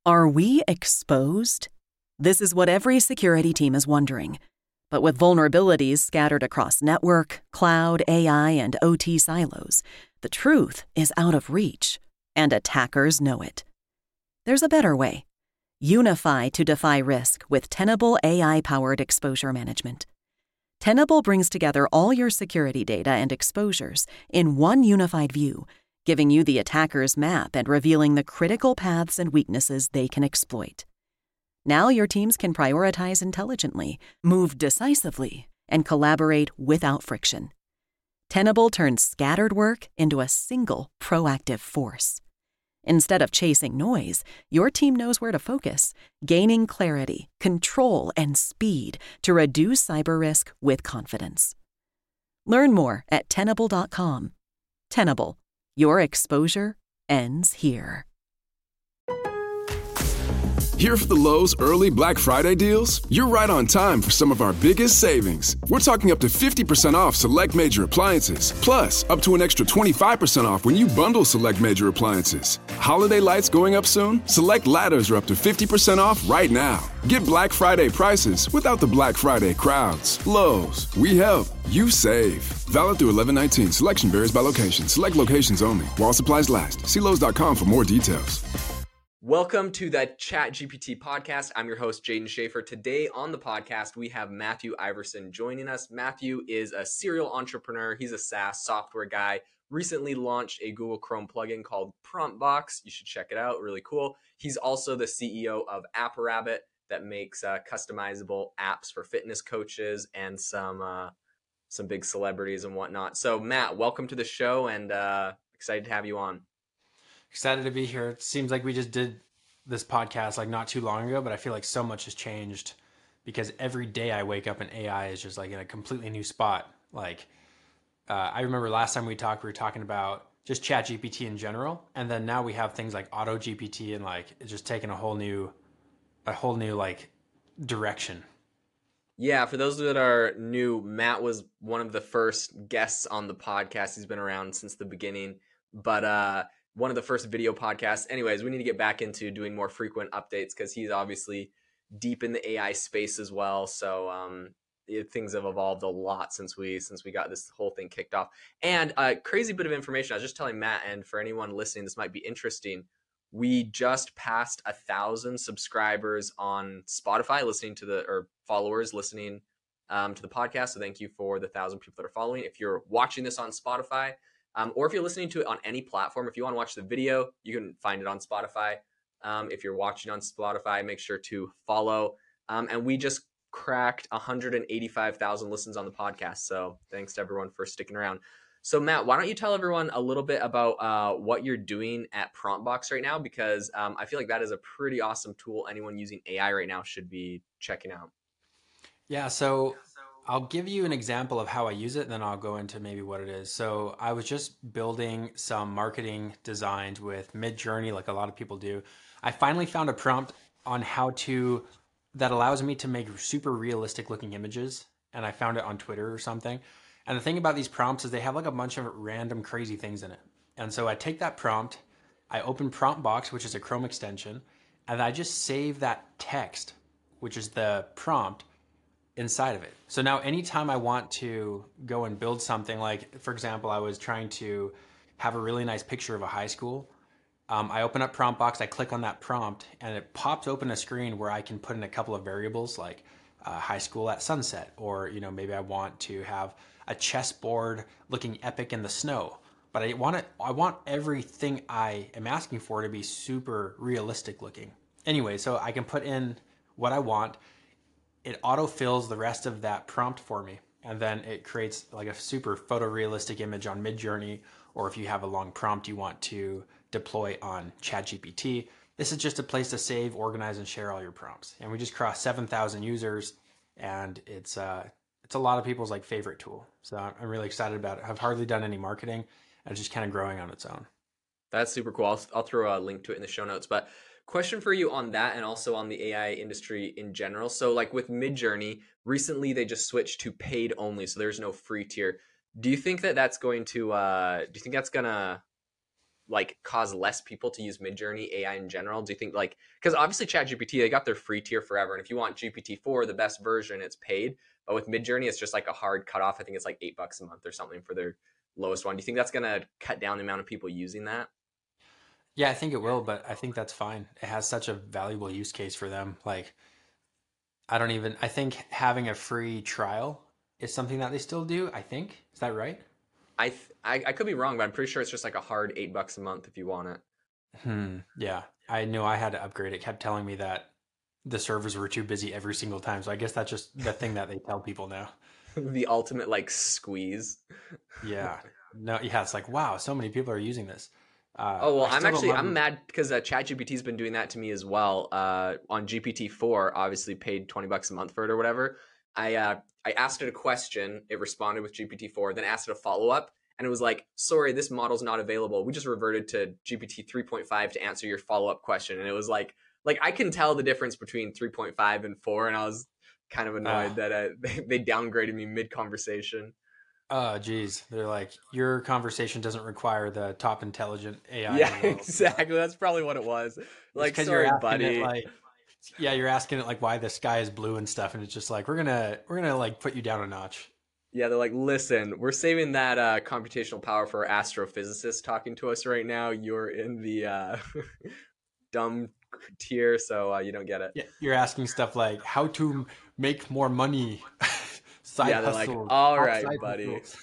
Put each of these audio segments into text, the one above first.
Are we exposed? This is what every security team is wondering. But with vulnerabilities scattered across network, cloud, AI, and OT silos, the truth is out of reach, and attackers know it. There's a better way. Unify to defy risk with Tenable AI-powered exposure management. Tenable brings together all your security data and exposures in one unified view, giving you the attacker's map and revealing the critical paths and weaknesses they can exploit. Now your teams can prioritize intelligently, move decisively, and collaborate without friction. Tenable turns scattered work into a single proactive force. Instead of chasing noise, your team knows where to focus, gaining clarity, control, and speed to reduce cyber risk with confidence. Learn more at Tenable.com. Tenable. Your exposure ends here. Here for the Lowe's early Black Friday deals? You're right on time for some of our biggest savings. We're talking up to 50% off select major appliances, plus up to an extra 25% off when you bundle select major appliances. Holiday lights going up soon? Select ladders are up to 50% off right now. Get Black Friday prices without the Black Friday crowds. Lowe's, we help, you save. Valid through 11/19. Selection varies by location. Select locations only. While supplies last. See Lowe's.com for more details. Welcome to the ChatGPT podcast. I'm your host, Jaden Schaefer. Today on the podcast, we have Matthew Iverson joining us. Matthew is a serial entrepreneur. He's a SaaS software guy. Recently launched a Google Chrome plugin called PromptBox. You should check it out. Really cool. He's also the CEO of AppRabbit that makes customizable apps for fitness coaches and some big celebrities and whatnot. So Matt, welcome to the show and excited to have you on. Excited to be here. It seems like we just did this podcast like not too long ago, but I feel like so much has changed because every day I wake up and AI is just like in a completely new spot. Like I remember last time we were talking about just ChatGPT in general, and then now we have things like AutoGPT and like it's just taken a whole new like direction. Yeah, for those that are new, Matt was one of the first guests on the podcast. He's been around since the beginning, but one of the first video podcasts. Anyways, we need to get back into doing more frequent updates because he's obviously deep in the AI space as well. So things have evolved a lot since we got this whole thing kicked off. And a crazy bit of information. I was just telling Matt, and for anyone listening, this might be interesting. We just passed 1,000 subscribers on Spotify, followers listening to the podcast. So thank you for the 1,000 people that are following. If you're watching this on Spotify, or if you're listening to it on any platform, if you want to watch the video, you can find it on Spotify. If you're watching on Spotify, make sure to follow. And we just cracked 185,000 listens on the podcast. So thanks to everyone for sticking around. So Matt, why don't you tell everyone a little bit about what you're doing at PromptBox right now? Because I feel like that is a pretty awesome tool. Anyone using AI right now should be checking out. Yeah, so I'll give you an example of how I use it, and then I'll go into maybe what it is. So I was just building some marketing designs with Midjourney, like a lot of people do. I finally found a prompt on that allows me to make super realistic looking images, and I found it on Twitter or something. And the thing about these prompts is they have like a bunch of random crazy things in it. And so I take that prompt, I open PromptBox, which is a Chrome extension, and I just save that text, which is the prompt, inside of it. So now anytime I want to go and build something, like for example, I was trying to have a really nice picture of a high school. I open up PromptBox, I click on that prompt, and it pops open a screen where I can put in a couple of variables like high school at sunset, or maybe I want to have a chessboard looking epic in the snow. But I want everything I am asking for to be super realistic looking. Anyway, so I can put in what I want. It autofills the rest of that prompt for me. And then it creates like a super photorealistic image on Midjourney, or if you have a long prompt you want to deploy on ChatGPT. This is just a place to save, organize, and share all your prompts. And we just crossed 7,000 users, and it's a lot of people's like favorite tool. So I'm really excited about it. I've hardly done any marketing, and it's just kind of growing on its own. That's super cool. I'll throw a link to it in the show notes. But question for you on that, and also on the AI industry in general. So like with Midjourney, recently they just switched to paid only, so there's no free tier. Do you think that's going to like cause less people to use Midjourney AI in general? Do you think like, because obviously ChatGPT, they got their free tier forever, and if you want GPT-4, the best version, it's paid. But with Midjourney, it's just like a hard cutoff. I think it's like $8 a month or something for their lowest one. Do you think that's gonna cut down the amount of people using that? Yeah, I think it will, but I think that's fine. It has such a valuable use case for them. Like, I think having a free trial is something that they still do, I think. Is that right? I could be wrong, but I'm pretty sure it's just like a hard $8 a month if you want it. Yeah. I knew I had to upgrade. It kept telling me that the servers were too busy every single time. So I guess that's just the thing that they tell people now. The ultimate like squeeze. Yeah. No, yeah, it's like, wow, so many people are using this. Oh well, I still don't love I'm mad because ChatGPT's been doing that to me as well. On GPT-4, obviously paid $20 a month for it or whatever. I asked it a question, it responded with GPT-4, then asked it a follow up, and it was like, "Sorry, this model's not available. We just reverted to GPT 3.5 to answer your follow up question." And it was like I can tell the difference between 3.5 and 4, and I was kind of uh, annoyed that they downgraded me mid conversation. oh, geez. They're like, your conversation doesn't require the top intelligent AI in Yeah, the world. exactly. That's probably what it was. It's Like, because you're sorry, asking it buddy. like, yeah, you're asking it like why the sky is blue and stuff, and it's just like we're gonna like put you down a notch. Yeah, they're like, listen, we're saving that computational power for astrophysicists talking to us right now. You're in the dumb tier, so you don't get it. Yeah, you're asking stuff like how to make more money, side Yeah, they're like, hustles, all top right, side buddy. hustles.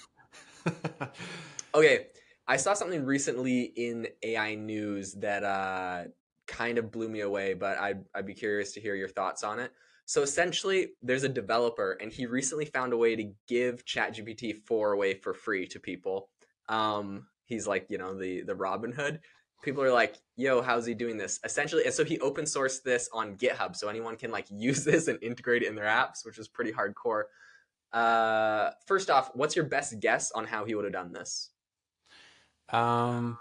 Okay, I saw something recently in AI news that kind of blew me away, but I'd be curious to hear your thoughts on it. So essentially, there's a developer, and he recently found a way to give ChatGPT 4 away for free to people. He's like, the Robin Hood. People are like, "Yo, how's he doing this?" Essentially, and so he open sourced this on GitHub, so anyone can like use this and integrate it in their apps, which is pretty hardcore. First off, what's your best guess on how he would have done this? Um,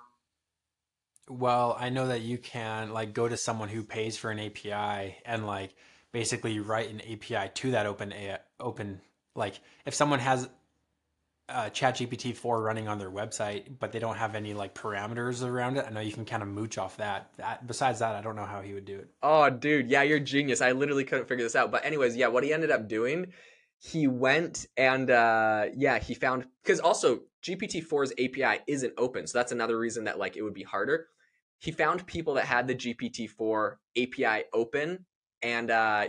well, I know that you can like go to someone who pays for an API and like basically write an API to that open like if someone has ChatGPT 4 running on their website, but they don't have any like parameters around it. I know you can kind of mooch off that. Besides that, I don't know how he would do it. Oh, dude, yeah, you're genius. I literally couldn't figure this out. But anyways, yeah, what he ended up doing, he went and yeah, he found because also GPT-4's API isn't open, so that's another reason that like it would be harder. He found people that had the GPT-4 API open, and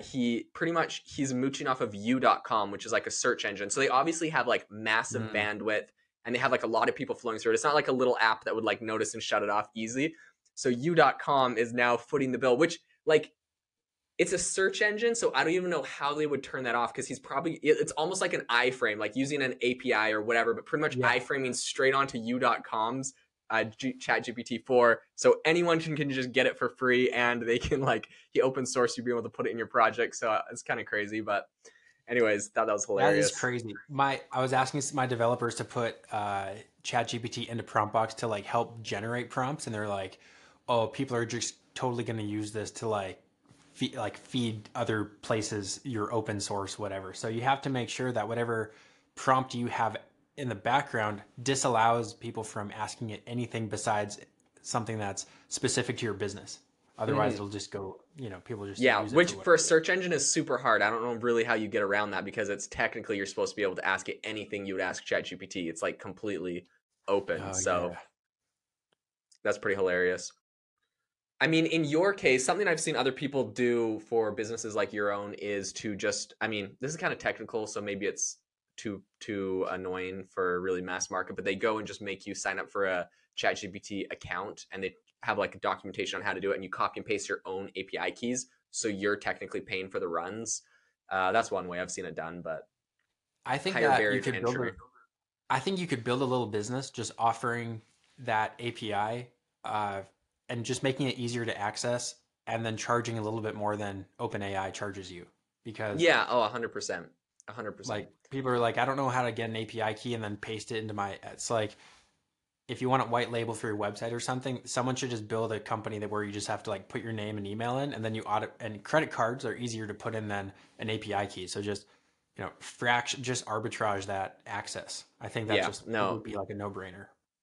he's mooching off of you.com, which is like a search engine. So they obviously have like massive Mm. bandwidth, and they have like a lot of people flowing through it. It's not like a little app that would like notice and shut it off easy. So you.com is now footing the bill, which like it's a search engine, so I don't even know how they would turn that off because it's almost like an iframe, like using an API or whatever, but pretty much Yeah. iframing straight onto you.com's chat GPT-4. So anyone can just get it for free, and they can like he open source you be able to put it in your project. So it's kind of crazy, but anyways, thought that was That is hilarious. crazy. I was asking my developers to put ChatGPT into PromptBox to like help generate prompts, and they're like, "Oh, people are just totally going to use this to feed other places your open source whatever." So you have to make sure that whatever prompt you have in the background disallows people from asking it anything besides something that's specific to your business. Otherwise, it'll just go. People just Yeah, use it which for for a whatever. search engine is super hard. I don't know really how you get around that because it's technically you're supposed to be able to ask it anything you would ask ChatGPT. It's like completely open. Oh So yeah. that's pretty hilarious. I mean, in your case, something I've seen other people do for businesses like your own is to just, I mean, this is kind of technical, so maybe it's too annoying for really mass market, but they go and just make you sign up for a ChatGPT account, and they have like a documentation on how to do it, and you copy and paste your own API keys, so you're technically paying for the runs. That's one way I've seen it done, but I think higher that you barrier to could build entry. a I think you could build a little business just offering that API and just making it easier to access and then charging a little bit more than OpenAI charges you. Because Yeah, oh, 100%. 100%. like people are like, I don't know how to get an API key and then paste it into it's like if you want it white label for your website or something, someone should just build a company that where you just have to like put your name and email in and then you audit and credit cards are easier to put in than an API key. So just fraction just arbitrage that access. I think that's Yeah, just it no, would be like a no-brainer.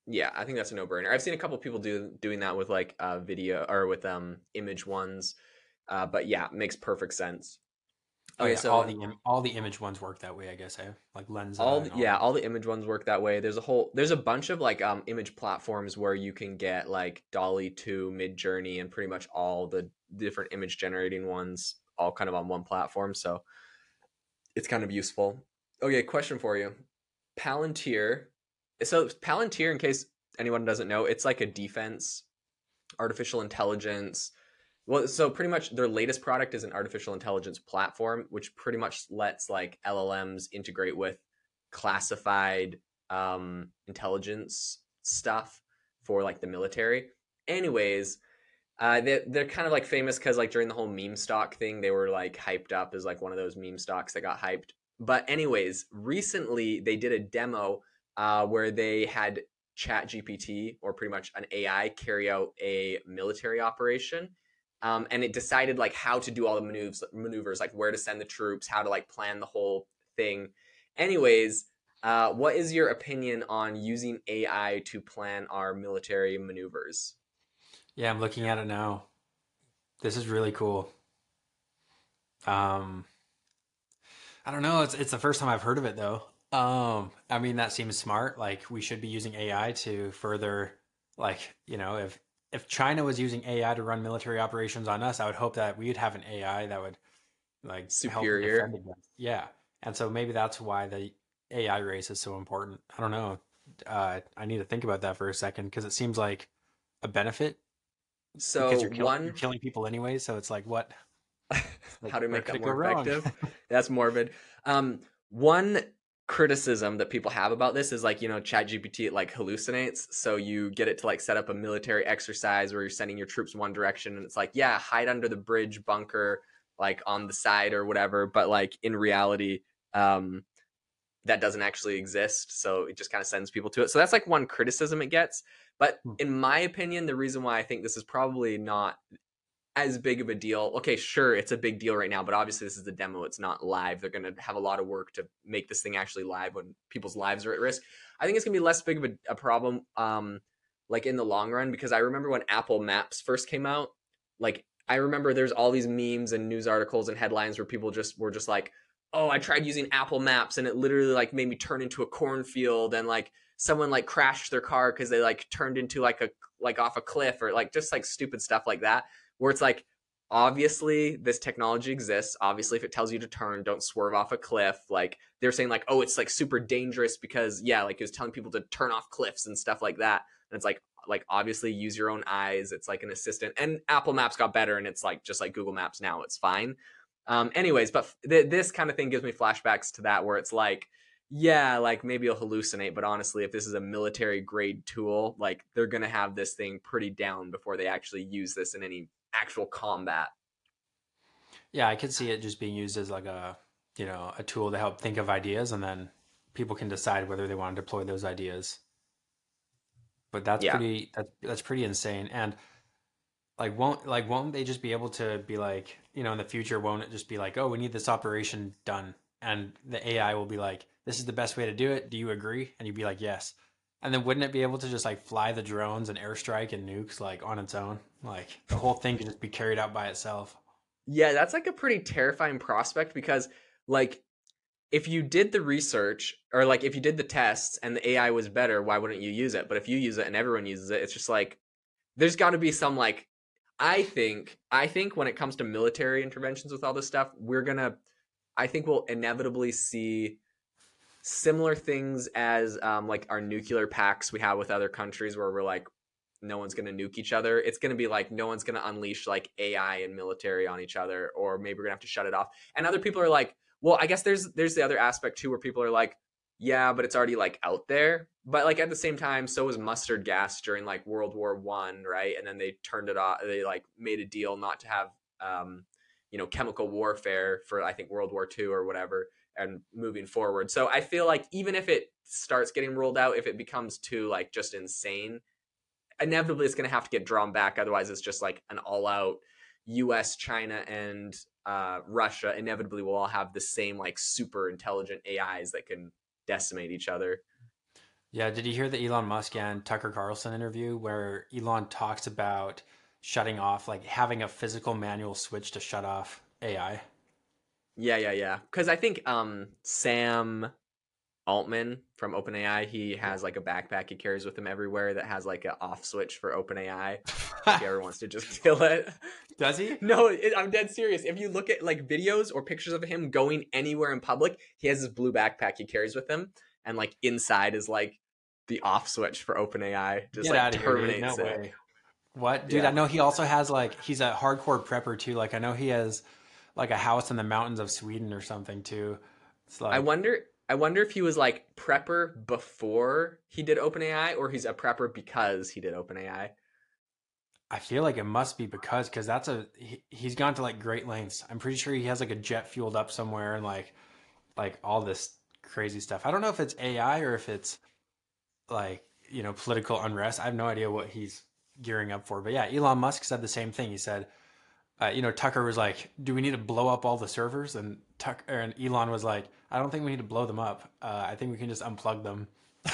Yeah, I think that's a no-brainer. I've seen a couple people doing that with like video or with image ones. But yeah, makes perfect sense. Oh Okay, yeah, so all the image ones work that way, I guess. Like all Lensa and all yeah, that. all the image ones work that way. There's a bunch of like image platforms where you can get like Dolly 2, Midjourney, and pretty much all the different image generating ones all kind of on one platform. So it's kind of useful. Okay, question for you. Palantir. So Palantir, in case anyone doesn't know, it's like a defense artificial intelligence. Well, so pretty much their latest product is an artificial intelligence platform, which pretty much lets like LLMs integrate with classified intelligence stuff for like the military. Anyways, they're kind of like famous because like during the whole meme stock thing, they were like hyped up as like one of those meme stocks that got hyped. But anyways, recently they did a demo where they had Chat GPT, or pretty much an AI, carry out a military operation. And it decided like how to do all the maneuvers, like where to send the troops, how to like plan the whole thing. Anyways, what is your opinion on using AI to plan our military maneuvers? Yeah, I'm looking at it now. This is really cool. Um, I don't know. It's the first time I've heard of it though. I mean that seems smart. Like we should be using AI to further, like if China was using AI to run military operations on us, I would hope that we'd have an AI that would like help and defend Superior. against. Yeah, and so maybe that's why the AI race is so important. I don't know. I need to think about that for a second because it seems like a benefit because So you're one, killing people anyway. So it's like what like how to where make could that it go more wrong? effective? That's morbid. One criticism that people have about this is like, ChatGPT, it like hallucinates. So you get it to like set up a military exercise where you're sending your troops one direction and it's like, yeah, hide under the bridge bunker, like on the side or whatever. But like in reality, um, that doesn't actually exist. So it just kind of sends people to it. So that's like one criticism it gets. But Hmm. in my opinion, the reason why I think this is probably not as big of a deal. Okay, sure, it's a big deal right now, but obviously this is a demo. It's not live. They're going to have a lot of work to make this thing actually live when people's lives are at risk. I think it's going to be less big of a problem, like in the long run, because I remember when Apple Maps first came out. Like I remember there's all these memes and news articles and headlines where people just were just like, "Oh, I tried using Apple Maps and it literally like made me turn into a cornfield," and like someone like crashed their car because they like turned into like off a cliff, or like just like stupid stuff like that, where it's like, obviously this technology exists. Obviously, if it tells you to turn, don't swerve off a cliff. Like they're saying like, oh, it's like super dangerous because yeah, like it was telling people to turn off cliffs and stuff like that. And it's like obviously use your own eyes. It's like an assistant. And Apple Maps got better, and it's like just like Google Maps now. It's fine. Anyways, but this kind of thing gives me flashbacks to that, where it's like, yeah, like maybe you'll hallucinate, but honestly, if this is a military grade tool, like they're gonna have this thing pretty down before they actually use this in any actual combat. Yeah, I could see it just being used as like a tool to help think of ideas, and then people can decide whether they want to deploy those ideas. But Yeah. that's pretty insane. And won't they just be able to be like, in the future, won't it just be like, oh, we need this operation done, and the AI will be like, this is the best way to do it. Do you agree? And you'd be like, yes. And then wouldn't it be able to just like fly the drones and airstrike and nukes like on its own? Like the whole thing could just be carried out by itself. Yeah, that's like a pretty terrifying prospect because like if you did the research, or like if you did the tests and the AI was better, why wouldn't you use it? But if you use it and everyone uses it, it's just like there's got to be some like I think when it comes to military interventions with all this stuff, I think we'll inevitably see similar things as like our nuclear pacts we have with other countries, where we're like, no one's going to nuke each other. It's going to be like no one's going to unleash like AI and military on each other, or maybe we're going to have to shut it off. And other people are like, well, I guess there's the other aspect too, where people are like, yeah, but it's already like out there. But like at the same time, so was mustard gas during like World War I, right? And then they turned it off. They like made a deal not to have chemical warfare for I think World War II or whatever, and moving forward. So I feel like even if it starts getting rolled out, if it becomes too like just insane, inevitably it's going to have to get drawn back. Otherwise, it's just like an all-out U.S., China, and Russia. Inevitably, will all have the same like super intelligent AIs that can decimate each other. Yeah, did you hear the Elon Musk and Tucker Carlson interview where Elon talks about shutting off, like having a physical manual switch to shut off AI? Yeah. Because I think Sam Altman from OpenAI, he Yeah. has like a backpack he carries with him everywhere that has like an off switch for OpenAI if he ever wants to just kill it. Does he? No, I'm dead serious. If you look at like videos or pictures of him going anywhere in public, he has this blue backpack he carries with him, and like inside is like the off switch for OpenAI, just Get like out of here, dude. No terminates it. way. What? Dude, I Yeah. know he also has like he's a hardcore prepper too. Like I know he has like a house in the mountains of Sweden or something too. It's I like wonder I wonder if he was like prepper before he did OpenAI, or he's a prepper because he did OpenAI. I feel like it must be because that's he's gone to like great lengths. I'm pretty sure he has like a jet fueled up somewhere and like all this crazy stuff. I don't know if it's AI or if it's like, political unrest. I have no idea what he's gearing up for. But yeah, Elon Musk said the same thing. He said, Tucker was like, "Do we need to blow up all the servers?" And Tucker and Elon was like, "I don't think we need to blow them up. I think we can just unplug them."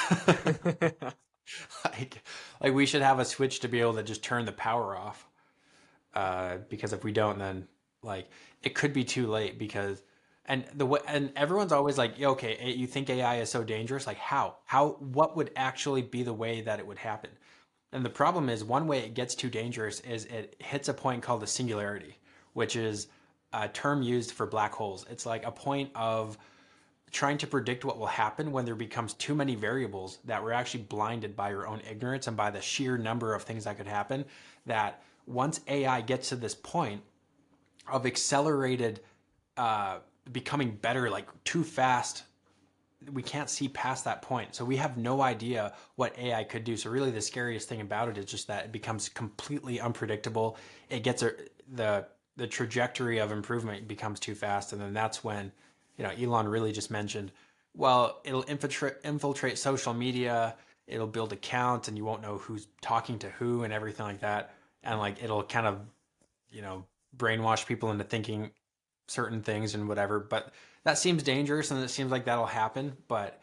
like, like we should have a switch to be able to just turn the power off. Because if we don't, then like it could be too late. Because and the way and everyone's always like, "Yeah, okay, you think AI is so dangerous? Like how? What would actually be the way that it would happen?" And the problem is, one way it gets too dangerous is it hits a point called the singularity, which is a term used for black holes. It's like a point of trying to predict what will happen when there becomes too many variables that we're actually blinded by our own ignorance and by the sheer number of things that could happen. That once AI gets to this point of accelerated, uh, becoming better, like too fast, we can't see past that point. So we have no idea what AI could do. So really the scariest thing about it is just that it becomes completely unpredictable. It gets the trajectory of improvement becomes too fast. And then that's when, Elon really just mentioned, well, it'll infiltrate social media, it'll build accounts and you won't know who's talking to who and everything like that. And like it'll kind of, you know, brainwash people into thinking certain things and whatever. But that seems dangerous and it seems like that'll happen. But,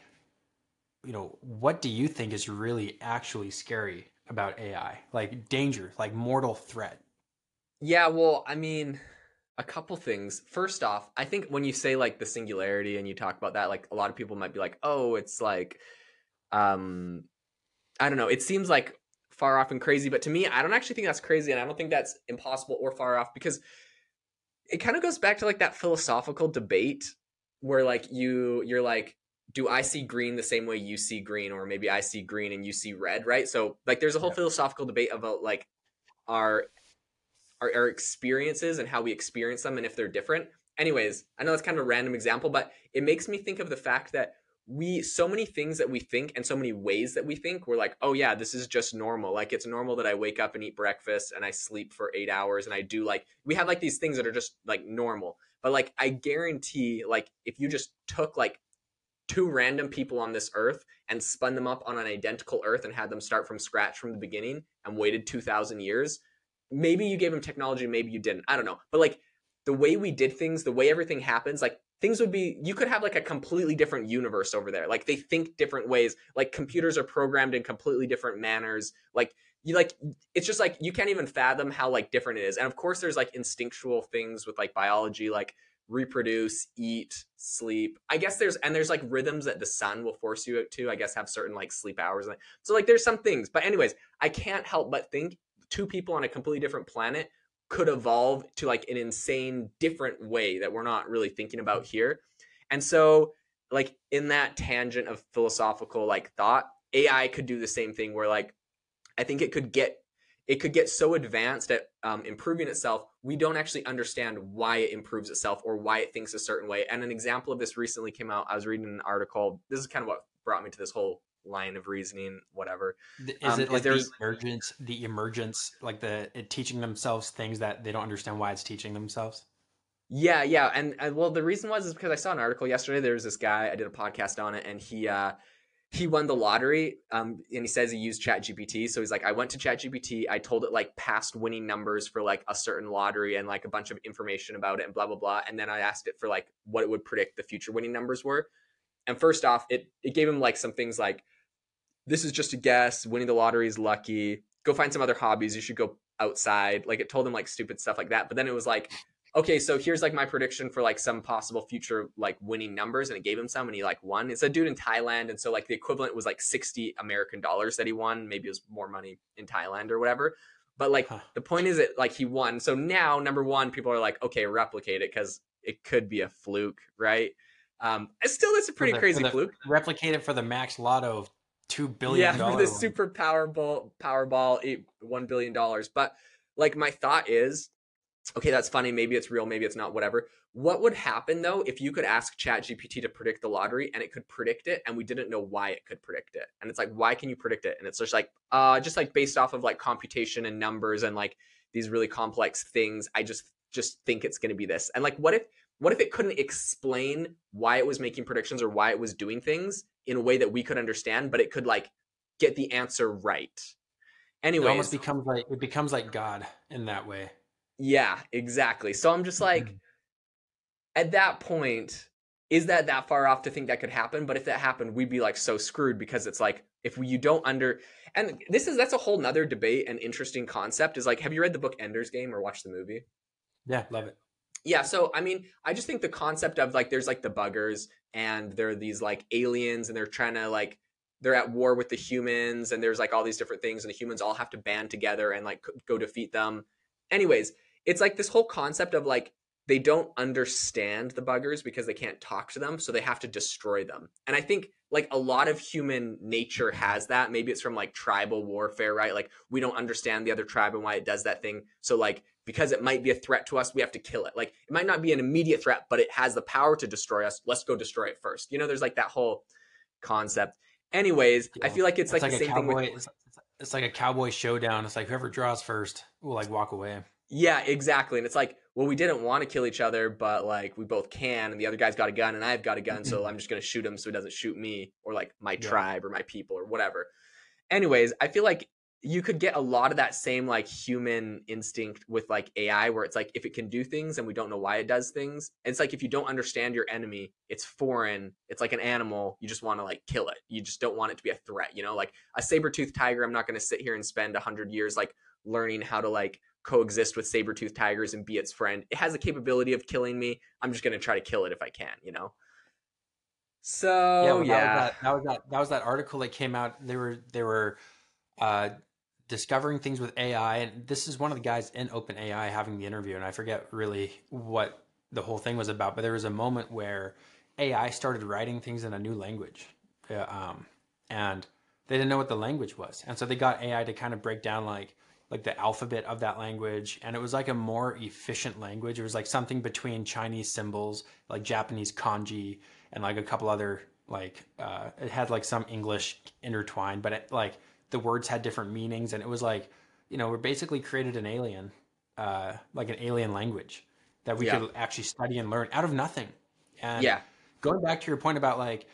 what do you think is really actually scary about AI? Like danger, like mortal threat? Yeah, well, I mean, a couple things. First off, I think when you say like the singularity and you talk about that, like a lot of people might be like, "Oh, it's like um I don't know, it seems like far off and crazy," but to me, I don't actually think that's crazy and I don't think that's impossible or far off because it kind of goes back to like that philosophical debate where like you're like, do I see green the same way you see green, or maybe I see green and you see red, right? So like there's a whole Yeah. philosophical debate about like our our experiences and how we experience them and if they're different. Anyways, I know that's kind of a random example, but it makes me think of the fact that we so many things that we think and so many ways that we think, we're like, oh yeah, this is just normal. Like it's normal that I wake up and eat breakfast and I sleep for 8 hours and I do like, we have like these things that are just like normal. But like I guarantee, like if you just took like two random people on this earth and spun them up on an identical earth and had them start from scratch from the beginning and waited 2,000 years, maybe you gave them technology, maybe you didn't, I don't know, but like the way we did things, the way everything happens, like things would be, you could have like a completely different universe over there. Like they think different ways, like computers are programmed in completely different manners. Like you like, it's just like you can't even fathom how like different it is. And of course there's like instinctual things with like biology, like reproduce, eat, sleep. I guess there's like rhythms that the sun will force you to, I guess, have certain like sleep hours. So like there's some things, but anyways, I can't help but think two people on a completely different planet could evolve to like an insane different way that we're not really thinking about here. And so like in that tangent of philosophical like thought, AI could do the same thing where like I think it could get so advanced at improving itself, we don't actually understand why it improves itself or why it thinks a certain way. And an example of this recently came out. I was reading an article. This is kind of what brought me to this whole line of reasoning, whatever. Is it Is like there's the emergence, like the it teaching themselves things that they don't understand why it's teaching themselves? Yeah, and well, the reason was is because I saw an article yesterday. There was this guy. I did a podcast on it, and he won the lottery, and he says he used ChatGPT. So he's like, I went to ChatGPT, I told it like past winning numbers for like a certain lottery and like a bunch of information about it and blah blah blah, and then I asked it for like what it would predict the future winning numbers were. And first off, it gave him like some things like this is just a guess. Winning the lottery is lucky. Go find some other hobbies. You should go outside. Like, it told him like stupid stuff like that. But then it was like, okay, so here's like my prediction for like some possible future like winning numbers, and it gave him some, and he like won. It's a dude in Thailand, and so like the equivalent was like 60 American dollars that he won. Maybe it was more money in Thailand or whatever. But like the point is that like he won. So now number one, people are like, okay, replicate it because it could be a fluke, right? Still, it's a pretty crazy fluke. Replicate it for the max lotto of $2 billion. Yeah, for the super Powerball, $1 billion. But like my thought is, okay, that's funny. Maybe it's real. Maybe it's not. Whatever. What would happen though if you could ask ChatGPT to predict the lottery and it could predict it, and we didn't know why it could predict it? And it's like, why can you predict it? And it's just like based off of like computation and numbers and like these really complex things. I just think it's going to be this. And like, what if it couldn't explain why it was making predictions or why it was doing things in a way that we could understand, but it could like get the answer right? Anyways, it almost becomes like God in that way. Yeah, exactly. So I'm just like, at that point, is that far off to think that could happen? But if that happened, we'd be like so screwed, because it's like, if you don't and that's a whole nother debate and interesting concept, is like, have you read the book Ender's Game or watched the movie? Yeah, love it. Yeah, so I mean, I just think the concept of like, there's like the buggers, and they're these like aliens, and they're trying to like, they're at war with the humans, and there's like all these different things, and the humans all have to band together and like go defeat them. Anyways, it's like this whole concept of like, they don't understand the buggers because they can't talk to them, so they have to destroy them. And I think like a lot of human nature has that. Maybe it's from like tribal warfare, right? Like, we don't understand the other tribe and why it does that thing. So like, because it might be a threat to us, we have to kill it. Like, it might not be an immediate threat, but it has the power to destroy us. Let's go destroy it first. You know, there's like that whole concept. Anyways, yeah. I feel like it's like the same thing with... It's like a cowboy showdown. It's like whoever draws first will like walk away. Yeah, exactly. And it's like, well, we didn't want to kill each other, but like we both can, and the other guy's got a gun and I've got a gun, so I'm just going to shoot him so he doesn't shoot me, or like my tribe or my people or whatever. Anyways, I feel like you could get a lot of that same like human instinct with like AI, where it's like, if it can do things and we don't know why it does things, it's like, if you don't understand your enemy, it's foreign, it's like an animal, you just want to like kill it. You just don't want it to be a threat, you know, like a saber-toothed tiger. I'm not going to sit here and spend 100 years like learning how to like coexist with saber-toothed tigers and be its friend. It has the capability of killing me. I'm just going to try to kill it if I can, you know? So that was that article that came out. They were discovering things with AI, and this is one of the guys in OpenAI having the interview, and I forget really what the whole thing was about, but there was a moment where AI started writing things in a new language, and they didn't know what the language was, and so they got AI to kind of break down like the alphabet of that language, and it was like a more efficient language. It was like something between Chinese symbols, like Japanese kanji, and like a couple other like it had like some English intertwined, but it, like the words had different meanings, and it was like, you know, we basically created an alien, like an alien language that we could actually study and learn out of nothing. And going back to your point about like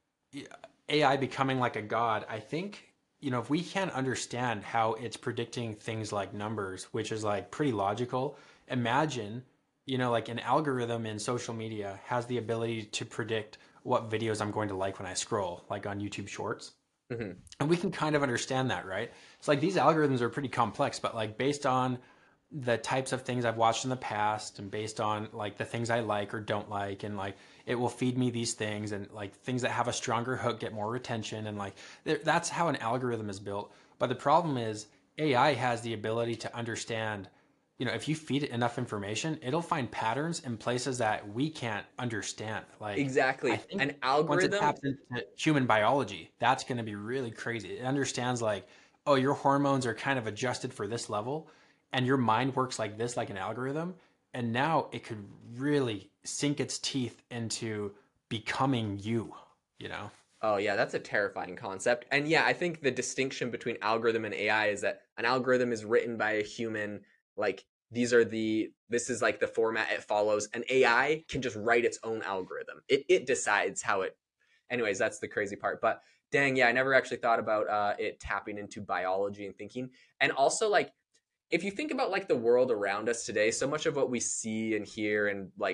AI becoming like a god, I think, you know, if we can't understand how it's predicting things like numbers, which is like pretty logical, imagine, you know, like an algorithm in social media has the ability to predict what videos I'm going to like when I scroll, like on YouTube Shorts. Mm-hmm. And we can kind of understand that, right? It's like these algorithms are pretty complex, but like based on the types of things I've watched in the past, and based on like the things I like or don't like, and like it will feed me these things, and like things that have a stronger hook get more retention, and like that's how an algorithm is built. But the problem is AI has the ability to understand, you know, if you feed it enough information, it'll find patterns in places that we can't understand. Like exactly, an algorithm. Once it taps into human biology, that's going to be really crazy. It understands like, oh, your hormones are kind of adjusted for this level, and your mind works like this, like an algorithm. And now it could really sink its teeth into becoming you, you know? Oh yeah, that's a terrifying concept. And yeah, I think the distinction between algorithm and AI is that an algorithm is written by a human. Like this is like the format it follows. An AI can just write its own algorithm. It decides how it, anyways, that's the crazy part. But dang, yeah, I never actually thought about it tapping into biology and thinking. And also like, if you think about like the world around us today, so much of what we see and hear and like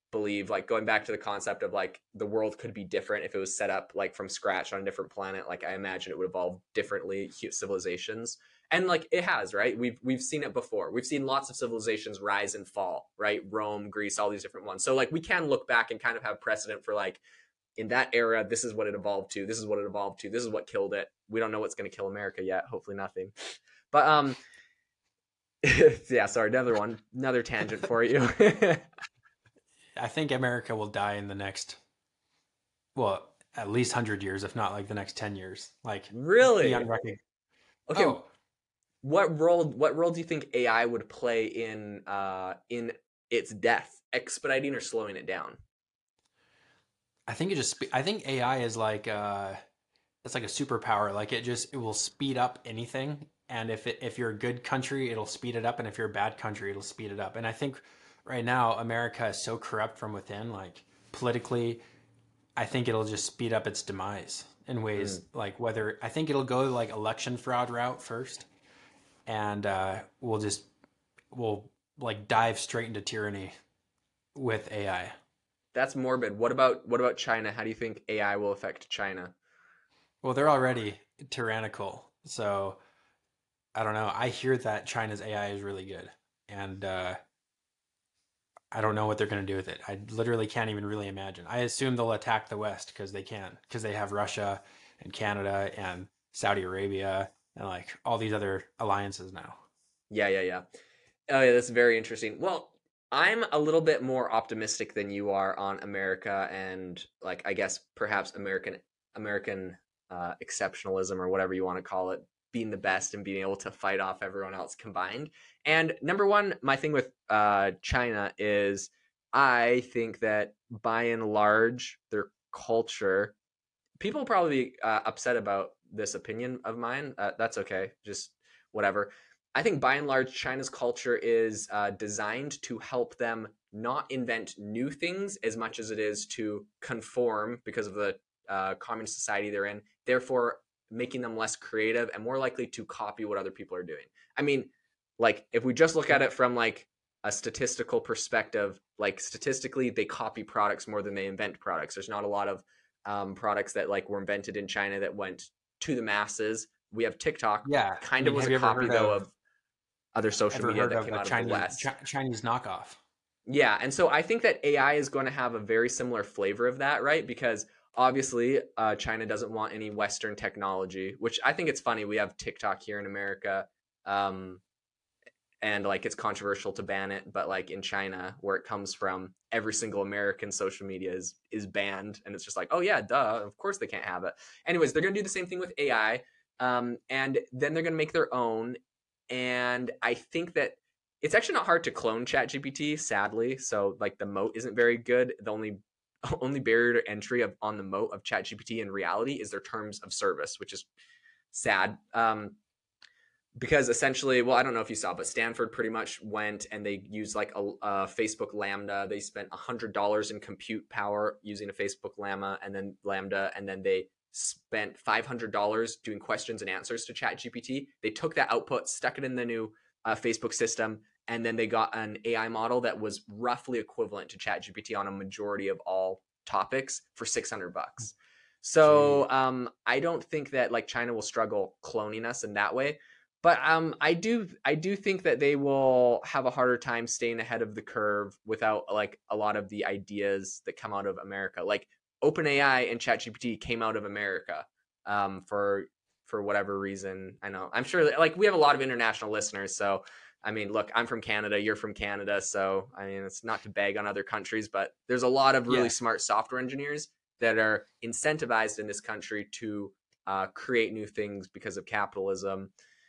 believe, like going back to the concept of like the world could be different if it was set up like from scratch on a different planet. Like I imagine it would evolve differently, civilizations. And like it has, right? We've seen it before. We've seen lots of civilizations rise and fall, right? Rome, Greece, all these different ones. So like we can look back and kind of have precedent for like in that era, this is what it evolved to. This is what it evolved to. This is what killed it. We don't know what's going to kill America yet. Hopefully nothing. But yeah, sorry, another tangent for you. I think America will die in the next, well, at least 100 years, if not like the next 10 years. Like really? Okay. Oh. What role do you think AI would play in its death, expediting or slowing it down? I think I think AI is like it's like a superpower. Like it will speed up anything. And if you're a good country, it'll speed it up. And if you're a bad country, it'll speed it up. And I think right now America is so corrupt from within, like politically, I think it'll just speed up its demise in ways like whether I think it'll go like election fraud route first, and we'll like dive straight into tyranny with AI. That's morbid. What about China? How do you think AI will affect China? Well, they're already tyrannical, so I don't know. I hear that China's AI is really good, and I don't know what they're going to do with it. I literally can't even really imagine. I assume they'll attack the West because they can, because they have Russia and Canada and Saudi Arabia and like all these other alliances now. Yeah. Oh yeah, that's very interesting. Well, I'm a little bit more optimistic than you are on America and like I guess perhaps American exceptionalism or whatever you want to call it, being the best and being able to fight off everyone else combined. And number one, my thing with China is I think that by and large their culture, people will probably be upset about this opinion of mine. That's okay, just whatever. I think by and large, China's culture is designed to help them not invent new things as much as it is to conform because of the communist society they're in, therefore making them less creative and more likely to copy what other people are doing. I mean, like if we just look at it from like a statistical perspective, like statistically, they copy products more than they invent products. There's not a lot of products that like were invented in China that went to the masses. We have TikTok, kind of was a copy though of other social media that came out of the West. Chinese knockoff. Yeah, and so I think that AI is going to have a very similar flavor of that, right? Because obviously China doesn't want any Western technology, which I think it's funny. We have TikTok here in America, and like it's controversial to ban it, but like in China, where it comes from, every single American social media is banned, and it's just like, oh yeah, duh, of course they can't have it. Anyways, they're going to do the same thing with AI, and then they're going to make their own. And I think that it's actually not hard to clone ChatGPT, sadly. So like the moat isn't very good. The only barrier to entry on the moat of ChatGPT in reality is their terms of service, which is sad. Because essentially, well, I don't know if you saw, but Stanford pretty much went and they used like a Facebook Lambda. They spent $100 in compute power using a Facebook Lambda, and then they spent $500 doing questions and answers to ChatGPT. They took that output, stuck it in the new Facebook system, and then they got an AI model that was roughly equivalent to ChatGPT on a majority of all topics for $600. So I don't think that like China will struggle cloning us in that way. But I do think that they will have a harder time staying ahead of the curve without like a lot of the ideas that come out of America. Like OpenAI and ChatGPT came out of America for whatever reason. I know. I'm sure that, like we have a lot of international listeners. So, I mean, look, I'm from Canada. You're from Canada. So, I mean, it's not to bag on other countries, but there's a lot of really smart software engineers that are incentivized in this country to create new things because of capitalism.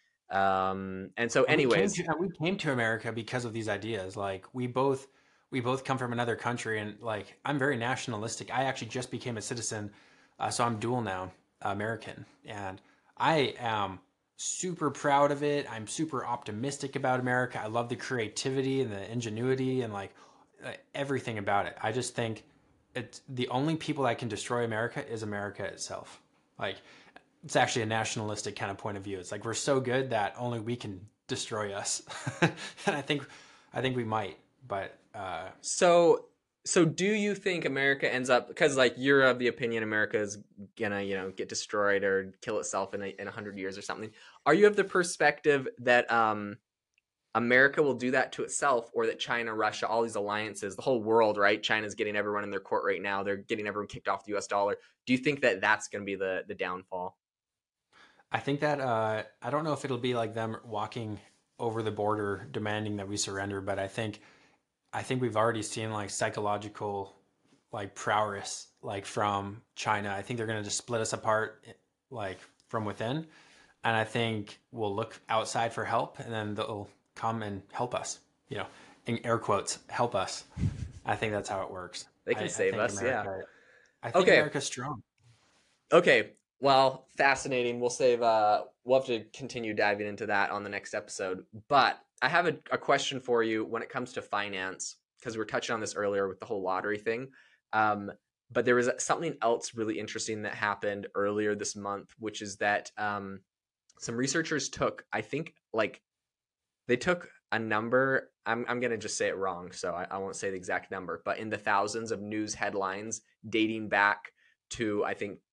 And so anyways, we came to America because of these ideas. Like we both come from another country, and like I'm very nationalistic. I actually just became a citizen, so I'm dual now, American, and I am super proud of it. I'm super optimistic about America. I love the creativity and the ingenuity and like everything about it. I just think it's the only people that can destroy America is America itself. Like it's actually a nationalistic kind of point of view. It's like we're so good that only we can destroy us. And I think we might, but so So do you think America ends up, because like you're of the opinion America is gonna, get destroyed or kill itself in 100 years or something? Are you of the perspective that America will do that to itself, or that China, Russia, all these alliances, the whole world, right? China's getting everyone in their court right now. They're getting everyone kicked off the US dollar. Do you think that that's going to be the downfall? I think that I don't know if it'll be like them walking over the border demanding that we surrender, but I think we've already seen like psychological like prowess like from China. I think they're going to just split us apart like from within, and I think we'll look outside for help, and then they'll come and help us. You know, in air quotes, help us. I think that's how it works. They I, can I save think us, yeah. America. I think Okay, America's strong. okay. Well, fascinating. We'll save. We'll have to continue diving into that on the next episode. But I have a question for you when it comes to finance, because we were touching on this earlier with the whole lottery thing. Um, but there was something else really interesting that happened earlier this month, which is that some researchers took, I think, like they took a number. I'm gonna just say it wrong, so I won't say the exact number, but in the thousands of news headlines dating back to, I think,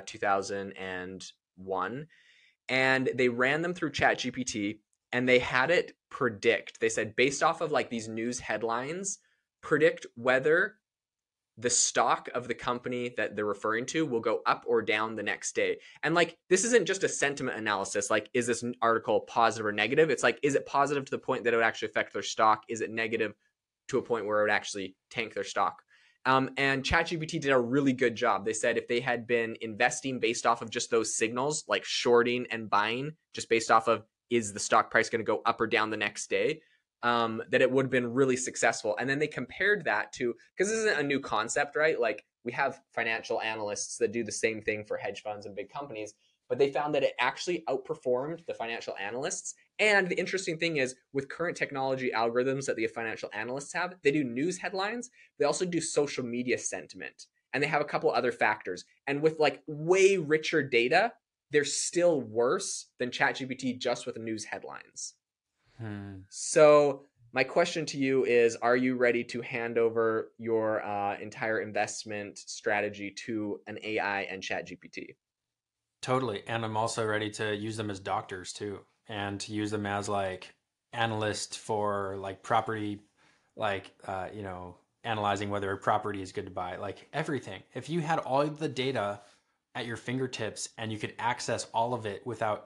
2001, and they ran them through ChatGPT, and they had it predict. They said, based off of like these news headlines, predict whether the stock of the company that they're referring to will go up or down the next day. And like, this isn't just a sentiment analysis. Like, is this article positive or negative? It's like, is it positive to the point that it would actually affect their stock? Is it negative to a point where it would actually tank their stock? And ChatGPT did a really good job. They said if they had been investing based off of just those signals, like shorting and buying, just based off of, is the stock price going to go up or down the next day, that it would have been really successful. And then they compared that to, because this isn't a new concept, right? Like, we have financial analysts that do the same thing for hedge funds and big companies, but they found that it actually outperformed the financial analysts. And the interesting thing is, with current technology algorithms that the financial analysts have, they do news headlines, they also do social media sentiment, and they have a couple other factors. And with like way richer data, they're still worse than ChatGPT just with news headlines. Hmm. So my question to you is, are you ready to hand over your entire investment strategy to an AI and ChatGPT? Totally. And I'm also ready to use them as doctors too, and to use them as like analysts for like property, like, analyzing whether a property is good to buy, like everything. If you had all of the data at your fingertips and you could access all of it without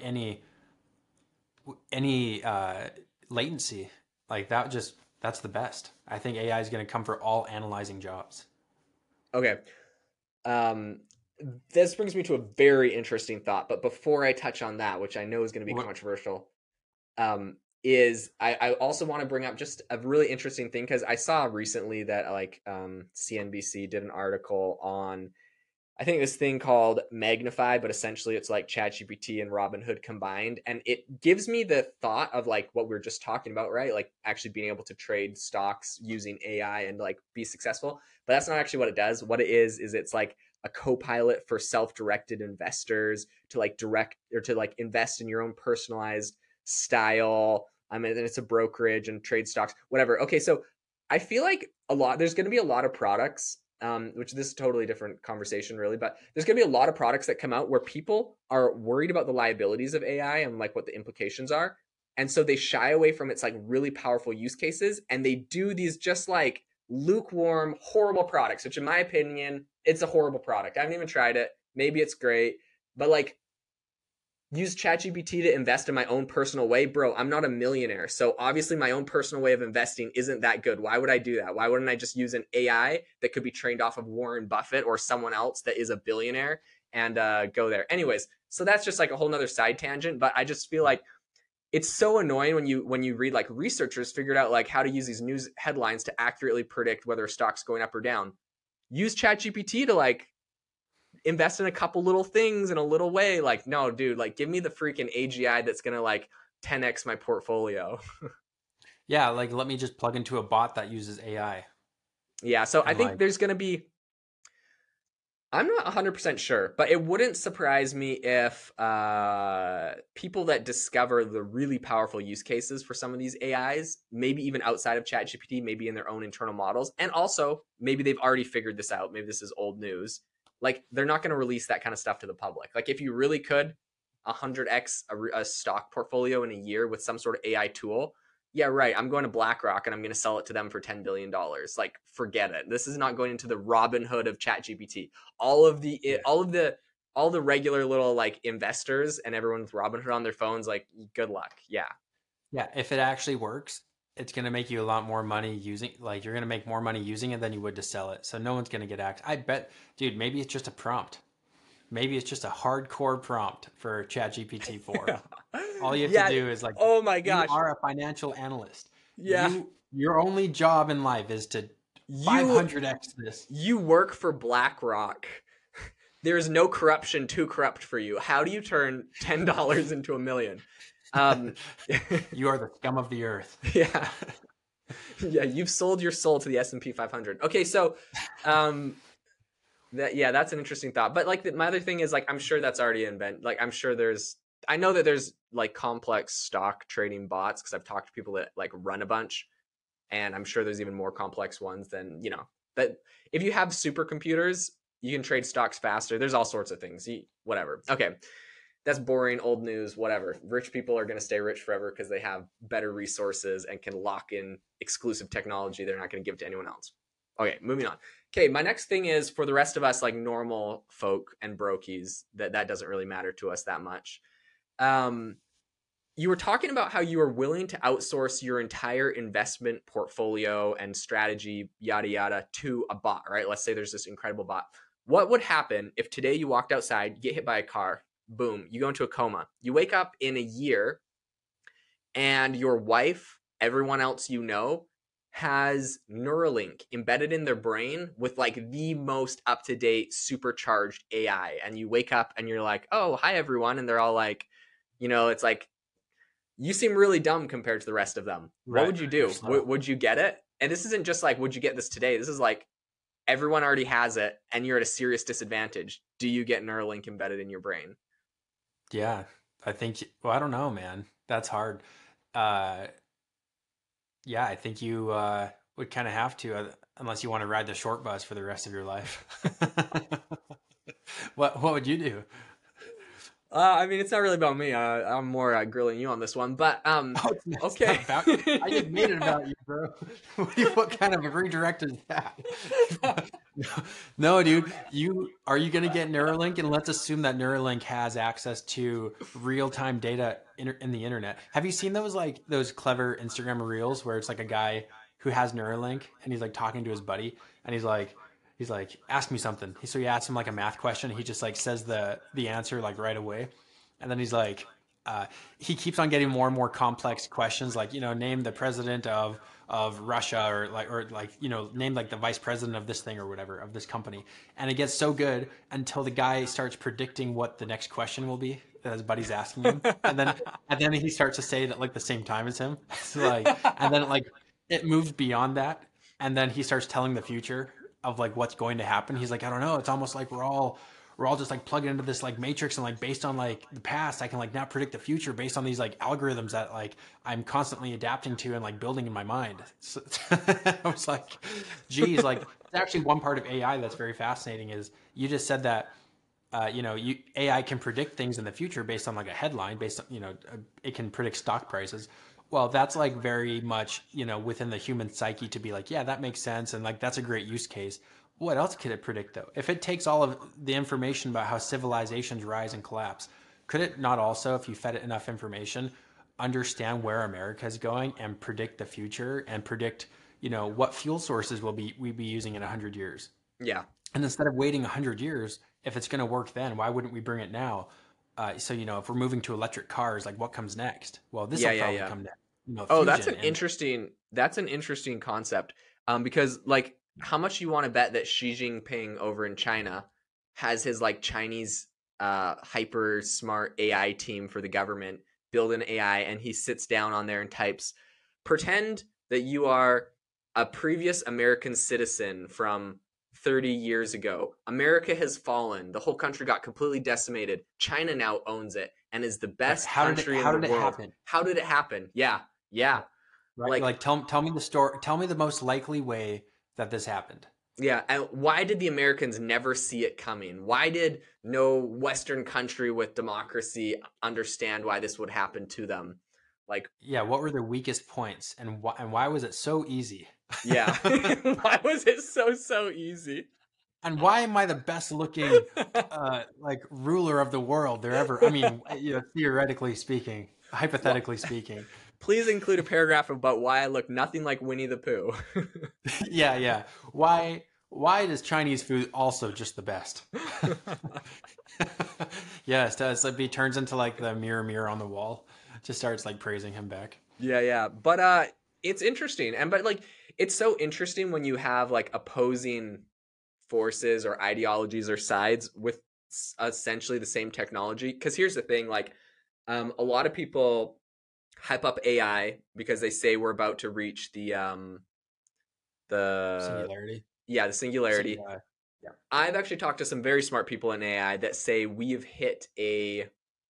any latency, like that's the best. I think AI is going to come for all analyzing jobs. Okay. Um, this brings me to a very interesting thought. But before I touch on that, which I know is going to be What? controversial, is I also want to bring up just a really interesting thing, because I saw recently that like CNBC did an article on, I think, this thing called Magnify, but essentially it's like ChatGPT and Robinhood combined. And it gives me the thought of like what we were just talking about, right? Like actually being able to trade stocks using AI and like be successful. But that's not actually what it does. What it is it's like a co-pilot for self-directed investors to like direct or to like invest in your own personalized style. I mean, it's a brokerage and trade stocks, whatever. Okay, so I feel like there's going to be a lot of products, which this is a totally different conversation, really, but there's going to be a lot of products that come out where people are worried about the liabilities of AI and like what the implications are. And so they shy away from its like really powerful use cases, and they do these just like lukewarm, horrible products, which in my opinion, it's a horrible product. I haven't even tried it. Maybe it's great, but like, use ChatGPT to invest in my own personal way, bro. I'm not a millionaire. So obviously my own personal way of investing isn't that good. Why would I do that? Why wouldn't I just use an AI that could be trained off of Warren Buffett or someone else that is a billionaire and go there? Anyways, so that's just like a whole nother side tangent. But I just feel like it's so annoying when you read like researchers figured out like how to use these news headlines to accurately predict whether a stock's going up or down. Use ChatGPT to like invest in a couple little things in a little way. Like, no, dude, like give me the freaking AGI that's gonna like 10x my portfolio. Yeah, like let me just plug into a bot that uses AI Yeah, so I and think like there's gonna be I'm not 100% sure, but it wouldn't surprise me if people that discover the really powerful use cases for some of these AIs, maybe even outside of ChatGPT, maybe in their own internal models, and also maybe they've already figured this out. Maybe this is old news. Like, they're not going to release that kind of stuff to the public. Like, if you really could 100x a stock portfolio in a year with some sort of AI tool, yeah, right, I'm going to BlackRock and I'm going to sell it to them for $10 billion. Like, forget it. This is not going into the Robin Hood of ChatGPT. All of the regular little like investors and everyone with Robinhood on their phones, like, good luck. Yeah. Yeah, if it actually works, it's going to make you a lot more money using, like, you're going to make more money using it than you would to sell it. So no one's going to get I bet, dude, maybe it's just a prompt. Maybe it's just a hardcore prompt for ChatGPT 4. All you have Yeah. to do is like, Oh my you gosh. are a financial analyst. Yeah. Your only job in life is to 500x this. You work for BlackRock. There is no corruption too corrupt for you. How do you turn $10 into $1 million? You are the scum of the earth. Yeah. Yeah, you've sold your soul to the S&P 500. Okay, so that's an interesting thought. But like my other thing is, like, I'm sure that's already invented. Like, I know that there's like complex stock trading bots, because I've talked to people that like run a bunch, and I'm sure there's even more complex ones than, that if you have supercomputers, you can trade stocks faster. There's all sorts of things. Whatever. Okay. That's boring, old news, whatever. Rich people are going to stay rich forever because they have better resources and can lock in exclusive technology they're not going to give to anyone else. Okay, moving on. Okay, my next thing is, for the rest of us, like normal folk and brokies, that doesn't really matter to us that much. You were talking about how you were willing to outsource your entire investment portfolio and strategy, yada, yada, to a bot, right? Let's say there's this incredible bot. What would happen if today you walked outside, you get hit by a car, boom, you go into a coma. You wake up in a year, and your wife, everyone else you know, has Neuralink embedded in their brain with like the most up-to-date supercharged AI. And you wake up and you're like, oh, hi, everyone. And they're all like, it's like, you seem really dumb compared to the rest of them. Right. What would you do? Would you get it? And this isn't just like, would you get this today? This is like, everyone already has it and you're at a serious disadvantage. Do you get Neuralink embedded in your brain? Yeah, I think, well, I don't know, man. That's hard. Yeah, I think you would kind of have to, unless you want to ride the short bus for the rest of your life. What would you do? I mean, it's not really about me. I'm more grilling you on this one, but okay. I just made it about you, bro. What kind of a redirect is that? No, dude. Are you gonna get Neuralink? And let's assume that Neuralink has access to real-time data in the internet. Have you seen those clever Instagram reels where it's like a guy who has Neuralink and he's like talking to his buddy and he's like, ask me something. So he asks him like a math question. He just like says the answer like right away. And then he's like, he keeps on getting more and more complex questions, like, name the president of Russia, or name like the vice president of this thing or whatever, of this company. And it gets so good until the guy starts predicting what the next question will be that his buddy's asking him. and then he starts to say it at like the same time as him. So like, and then like it moves beyond that. And then he starts telling the future of like what's going to happen. He's like, I don't know. It's almost like we're all just like plugged into this like matrix, and like based on like the past, I can like now predict the future based on these like algorithms that like I'm constantly adapting to and like building in my mind. So I was like, geez, like it's actually one part of AI that's very fascinating is you just said that, AI can predict things in the future based on like a headline, based on, it can predict stock prices. Well, that's like very much, within the human psyche to be like, yeah, that makes sense. And like, that's a great use case. What else could it predict though? If it takes all of the information about how civilizations rise and collapse, could it not also, if you fed it enough information, understand where America is going and predict the future and predict, what fuel sources we be using in 100 years? Yeah. And instead of waiting 100 years, if it's going to work then, why wouldn't we bring it now? So, if we're moving to electric cars, like what comes next? Well, this will probably come next. Oh, that's an interesting concept. Because like, how much you want to bet that Xi Jinping over in China has his like Chinese hyper smart AI team for the government build an AI, and he sits down on there and types, pretend that you are a previous American citizen from 30 years ago. America has fallen. The whole country got completely decimated. China now owns it and is the best country in the world. Happen? How did it happen? Yeah. Yeah. Right. Like tell me the story. Tell me the most likely way that this happened. Yeah, and why did the Americans never see it coming? Why did no Western country with democracy understand why this would happen to them? Like, yeah, what were their weakest points, and why was it so easy? yeah, why was it so easy? And why am I the best looking like ruler of the world there ever? I mean, theoretically speaking, hypothetically speaking. Please include a paragraph about why I look nothing like Winnie the Pooh. Yeah. Why is Chinese food also just the best? Yes, he turns into like the mirror on the wall. Just starts like praising him back. Yeah. But it's interesting. But like it's so interesting when you have like opposing forces or ideologies or sides with essentially the same technology. Because here's the thing, like a lot of people hype up AI because they say we're about to reach the singularity. Yeah, the singularity. Yeah. I've actually talked to some very smart people in AI that say we've hit a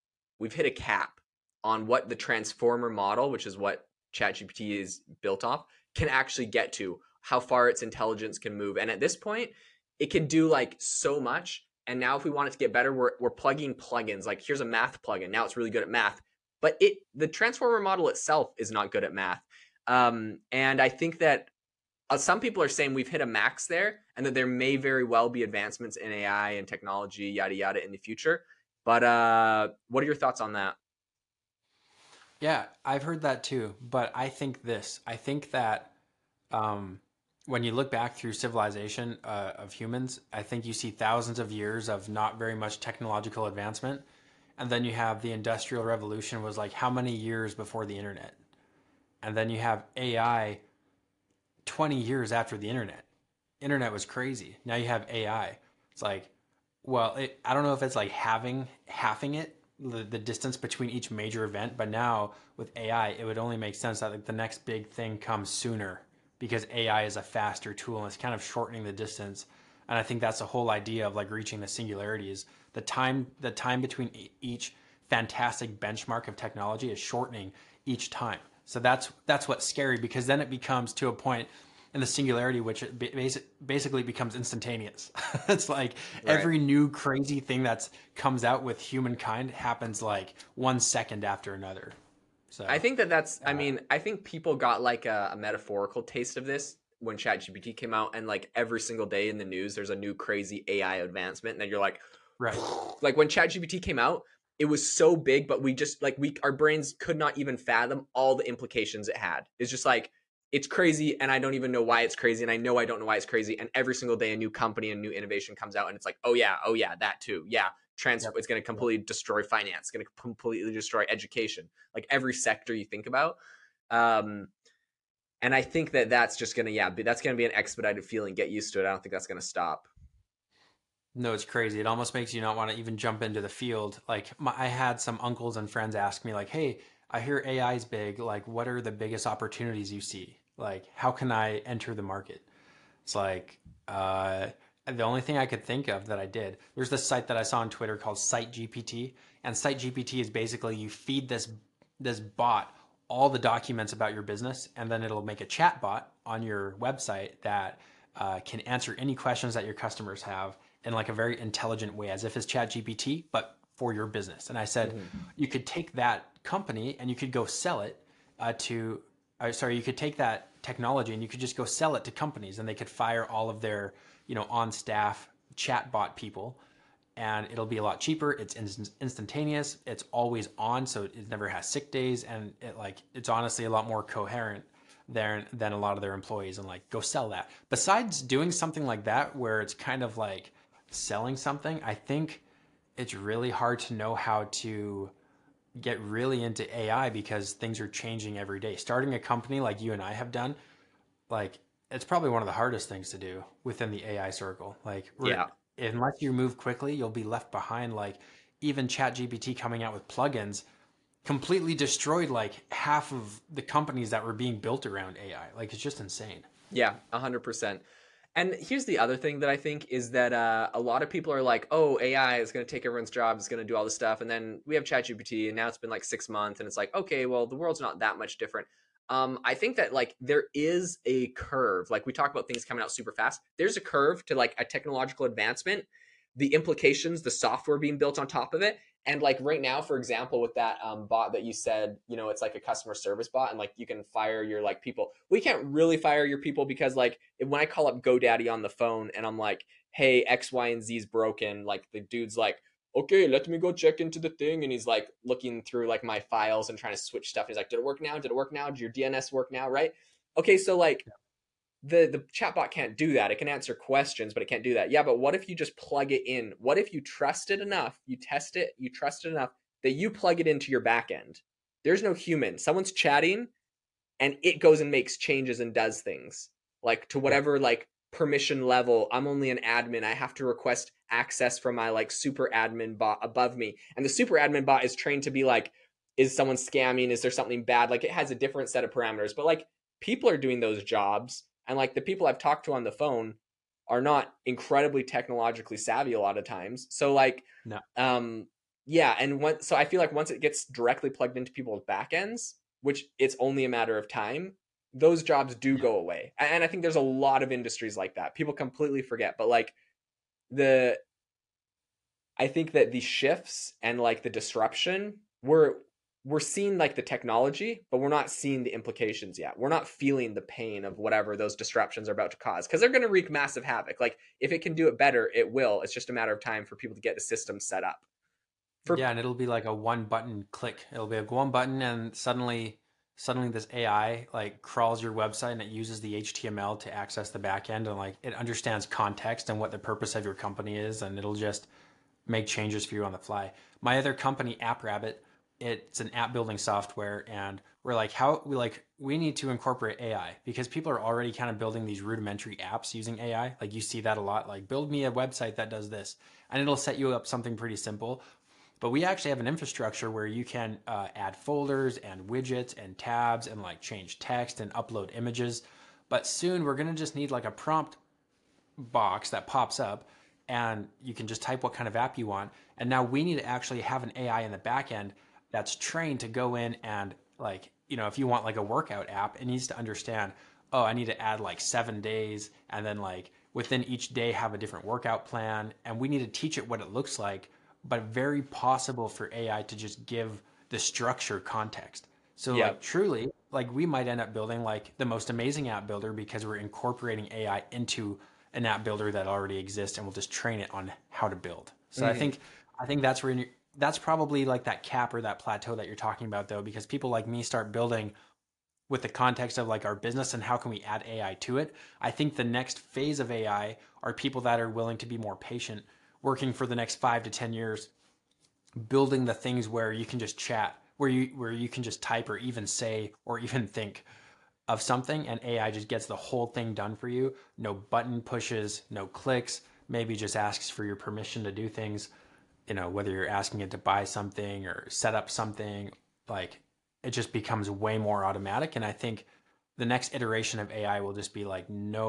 cap on what the transformer model, which is what ChatGPT is built off, can actually get to, how far its intelligence can move. And at this point, it can do like so much. And now if we want it to get better, we're plugging plugins. Like here's a math plugin. Now it's really good at math. But the transformer model itself is not good at math. And I think that some people are saying we've hit a max there and that there may very well be advancements in AI and technology, yada, yada, in the future. But what are your thoughts on that? Yeah, I've heard that too. But I think that when you look back through civilization of humans, I think you see thousands of years of not very much technological advancement. And then you have the Industrial Revolution was like how many years before the internet? And then you have AI 20 years after the internet. Internet was crazy. Now you have AI. It's like, well, I don't know if it's like halving it, the distance between each major event. But now with AI, it would only make sense that like the next big thing comes sooner because AI is a faster tool and it's kind of shortening the distance. And I think that's the whole idea of like reaching the singularity is the time between each fantastic benchmark of technology is shortening each time. So that's what's scary because then it becomes to a point in the singularity which it basically becomes instantaneous. It's like every new crazy thing that comes out with humankind happens like 1 second after another. So I think that's I mean, I think people got like a metaphorical taste of this when ChatGPT came out, and like every single day in the news there's a new crazy AI advancement, and then you're like, right. Like when ChatGPT came out, it was so big, but we just like our brains could not even fathom all the implications it had. It's just like it's crazy, and I don't even know why it's crazy, and I know I don't know why it's crazy. And every single day a new company and new innovation comes out, and it's like, oh yeah, that too, yeah. It's going to completely destroy finance. It's going to completely destroy education, like every sector you think about. And I think that's just going to, that's going to be an expedited feeling. Get used to it. I don't think that's going to stop. No, it's crazy. It almost makes you not want to even jump into the field. Like I had some uncles and friends ask me like, hey, I hear AI is big. Like, what are the biggest opportunities you see? Like, how can I enter the market? It's like, the only thing I could think of that I did, there's this site that I saw on Twitter called SiteGPT. And SiteGPT is basically you feed this bot all the documents about your business, and then it'll make a chat bot on your website that can answer any questions that your customers have in like a very intelligent way, as if it's ChatGPT, but for your business. And I said, you could take that company and you could go sell it you could take that technology and you could just go sell it to companies, and they could fire all of their, on staff chatbot people, and it'll be a lot cheaper. It's instantaneous. It's always on, so it never has sick days, and it's honestly a lot more coherent than a lot of their employees. And like, go sell that. Besides doing something like that, where it's kind of like selling something, I think it's really hard to know how to get really into AI because things are changing every day. Starting a company like you and I have done, like it's probably one of the hardest things to do within the AI circle. Like, unless you move quickly, you'll be left behind. Like even ChatGPT coming out with plugins completely destroyed like half of the companies that were being built around AI. Like it's just insane. Yeah, 100%. And here's the other thing that I think is that a lot of people are like, oh, AI is going to take everyone's job, it's going to do all this stuff. And then we have ChatGPT, and now it's been like 6 months, and it's like, okay, well, the world's not that much different. I think that like there is a curve. Like we talk about things coming out super fast. There's a curve to like a technological advancement, the implications, the software being built on top of it. And like right now, for example, with that bot that you said, it's like a customer service bot, and like you can fire your like people. We can't really fire your people because like when I call up GoDaddy on the phone and I'm like, hey, X, Y, and Z is broken, like the dude's like, okay, let me go check into the thing, and he's like looking through like my files and trying to switch stuff. He's like, did it work now? Did it work now? Did your DNS work now? Right? Okay, so like the chatbot can't do that. It can answer questions, but it can't do that. Yeah, but what if you just plug it in? What if you trust it enough, you test it, you trust it enough that you plug it into your backend? There's no human. Someone's chatting and it goes and makes changes and does things like to whatever like permission level. I'm only an admin. I have to request access from my like super admin bot above me. And the super admin bot is trained to be like, is someone scamming? Is there something bad? Like it has a different set of parameters, but like people are doing those jobs. And like the people I've talked to on the phone are not incredibly technologically savvy a lot of times. So like, No. Yeah. And so I feel like once it gets directly plugged into people's backends, which it's only a matter of time, those jobs do go away. And I think there's a lot of industries like that. People completely forget, but like I think that the shifts and like the disruption, we're seeing like the technology, but we're not seeing the implications yet. We're not feeling the pain of whatever those disruptions are about to cause, because they're going to wreak massive havoc. Like if it can do it better, it will. It's just a matter of time for people to get the system set up. Yeah, and it'll be like a one button click. It'll be like one button, and suddenly this AI like crawls your website and it uses the HTML to access the backend, and like it understands context and what the purpose of your company is, and it'll just make changes for you on the fly. My other company, AppRabbit, it's an app building software, and we're like, we need to incorporate AI because people are already kind of building these rudimentary apps using AI. Like you see that a lot, like build me a website that does this, and it'll set you up something pretty simple. But we actually have an infrastructure where you can add folders and widgets and tabs and like change text and upload images. But soon we're going to just need like a prompt box that pops up, and you can just type what kind of app you want. And now we need to actually have an AI in the back end that's trained to go in and like, if you want like a workout app, it needs to understand, oh, I need to add like 7 days, and then like within each day have a different workout plan. And we need to teach it what it looks like, but very possible for AI to just give the structure context. So like truly, like we might end up building like the most amazing app builder because we're incorporating AI into an app builder that already exists, and we'll just train it on how to build. So I think that's where that's probably like that cap or that plateau that you're talking about, though, because people like me start building with the context of like our business and how can we add AI to it. I think the next phase of AI are people that are willing to be more patient, working for the next 5 to 10 years, building the things where you can just chat, where you can just type or even say or even think of something, and AI just gets the whole thing done for you. No button pushes, no clicks, maybe just asks for your permission to do things, whether you're asking it to buy something or set up something, like it just becomes way more automatic. And I think the next iteration of AI will just be like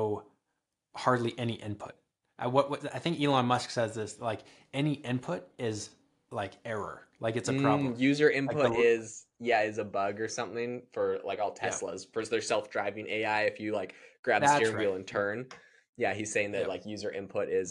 hardly any input. What I think Elon Musk says this, like any input is like error, like it's a problem. User input is a bug or something for like all Teslas for their self-driving AI. If you like grab the steering wheel and turn, he's saying that like user input is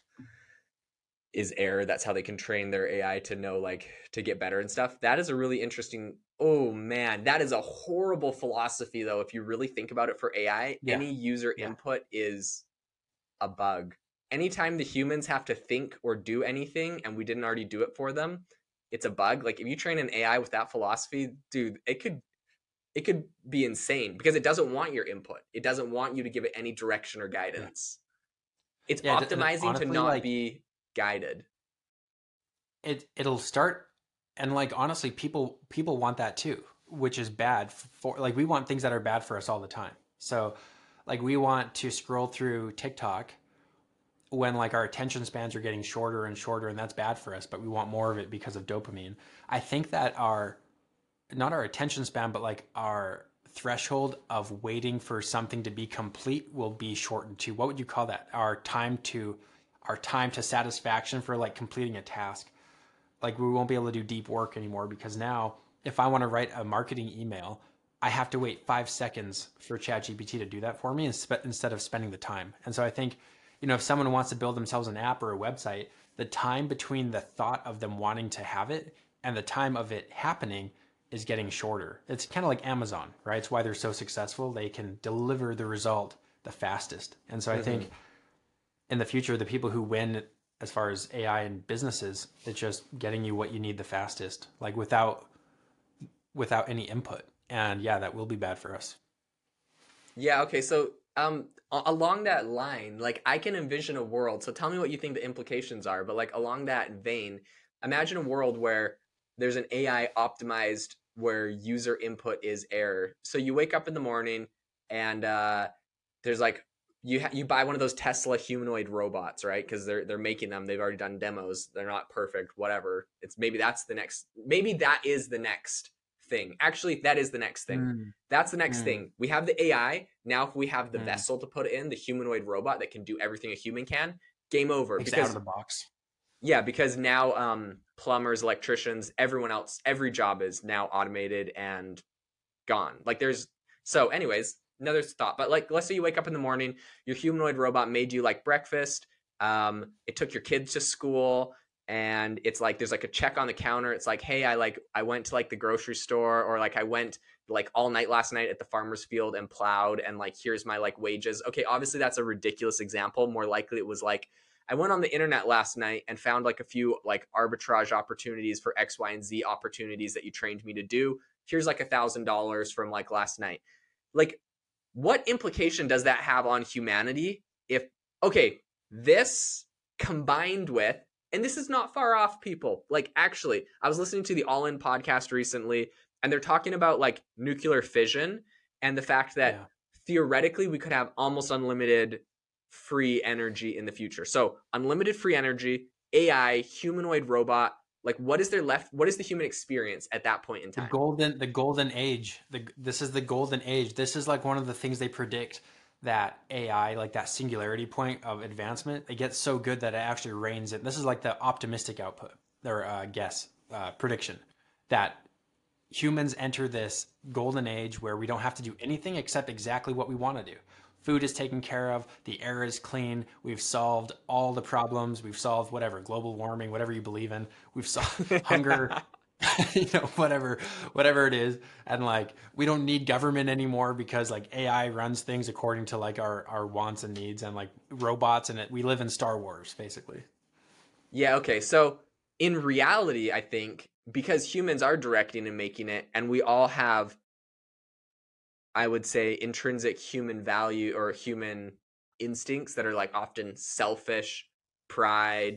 error. That's how they can train their AI to know like to get better and stuff. That is a really interesting. Oh man, that is a horrible philosophy though. If you really think about it, for AI, any user input is a bug. Anytime the humans have to think or do anything and we didn't already do it for them, it's a bug. Like if you train an AI with that philosophy, dude, it could be insane because it doesn't want your input. It doesn't want you to give it any direction or guidance. It's optimizing honestly, to not like, be guided. It'll start, and like honestly, people want that too, which is bad for like we want things that are bad for us all the time. So like we want to scroll through TikTok when like our attention spans are getting shorter and shorter, and that's bad for us, but we want more of it because of dopamine. I think that not our attention span, but like our threshold of waiting for something to be complete will be shortened to, what would you call that? Our time to satisfaction for like completing a task. Like we won't be able to do deep work anymore because now if I want to write a marketing email, I have to wait 5 seconds for ChatGPT to do that for me instead of spending the time. And so I think, if someone wants to build themselves an app or a website, the time between the thought of them wanting to have it and the time of it happening is getting shorter. It's kind of like Amazon, right? It's why they're so successful. They can deliver the result the fastest. And so I think in the future, the people who win as far as AI and businesses, it's just getting you what you need the fastest, like without any input. And yeah, that will be bad for us. Yeah, okay. So along that line, like I can envision a world. So tell me what you think the implications are, but like along that vein, imagine a world where there's an AI optimized where user input is error. So you wake up in the morning and there's like you buy one of those Tesla humanoid robots, right? Because they're making them. They've already done demos. They're not perfect, whatever. Maybe that is the next thing. Actually, that is the next thing. That's the next thing. We have the AI. Now if we have the vessel to put in, the humanoid robot that can do everything a human can, game over. It's out of the box. Yeah, because now plumbers, electricians, everyone else, every job is now automated and gone. So anyways, another thought. But like, let's say you wake up in the morning, your humanoid robot made you like breakfast. It took your kids to school, and it's like there's like a check on the counter. It's like, hey, I went to like the grocery store, or like I went like all night last night at the farmer's field and plowed, and like here's my like wages. Okay, obviously that's a ridiculous example. More likely it was like I went on the internet last night and found like a few like arbitrage opportunities for X, Y, and Z opportunities that you trained me to do. Here's like $1,000 from like last night. Like, what implication does that have on humanity? This combined with, and this is not far off, people. Like, actually, I was listening to the All In podcast recently, and they're talking about like nuclear fission and the fact that theoretically we could have almost unlimited free energy in the future. So unlimited free energy, AI, humanoid robot. Like, what is there left? What is the human experience at that point in time? The golden age. This is the golden age. This is like one of the things they predict, that AI, like that singularity point of advancement, it gets so good that it actually reigns it. This is like the optimistic output or prediction that humans enter this golden age where we don't have to do anything except exactly what we want to do. Food is taken care of. The air is clean. We've solved all the problems. We've solved whatever, global warming, whatever you believe in. We've solved hunger, whatever it is. And like, we don't need government anymore because like AI runs things according to like our wants and needs, and like robots, and we live in Star Wars basically. Yeah. Okay. So in reality, I think because humans are directing and making it, and we all have, I would say, intrinsic human value or human instincts that are like often selfish, pride,